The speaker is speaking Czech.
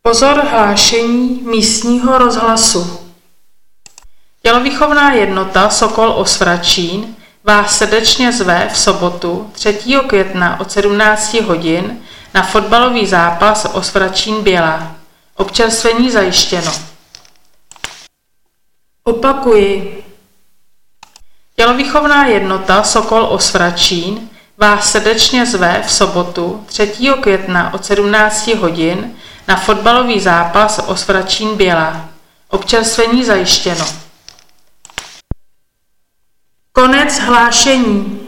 Pozor hlášení místního rozhlasu. Tělovýchovná jednota Sokol Osvračín vás srdečně zve v sobotu 3. května od 17 hodin na fotbalový zápas Osvračín-Bělá. Občerstvení zajištěno. Opakuji. Tělovýchovná jednota Sokol Osvračín vás srdečně zve v sobotu 3. května od 17 hodin na fotbalový zápas Osvračín-Bělá. Občerstvení zajištěno. Konec hlášení.